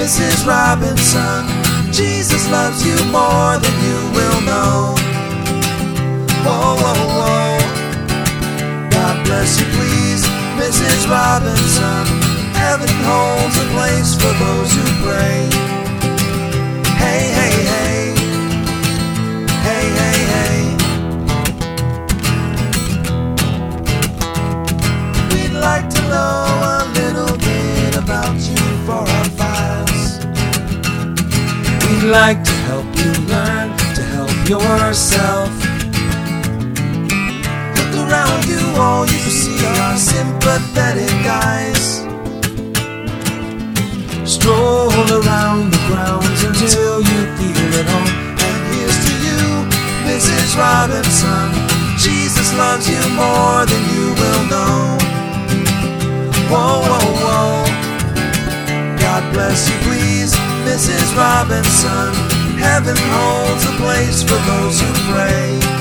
Mrs. Robinson. Jesus loves you more than you will know. Whoa, whoa, whoa. God bless you, please, Mrs. Robinson. Heaven holds a place for those who pray. Hey, hey, hey. Hey, hey, hey. We'd like to know a little bit about you for our files. We'd like to help you learn to help yourself. Look around you, all you see are sympathetic eyes. Stroll around the grounds until you feel at home. And here's to you, Mrs. Robinson. Jesus loves you more than you will know. Whoa, whoa, whoa. God bless you, please, Mrs. Robinson. Heaven holds a place for those who pray.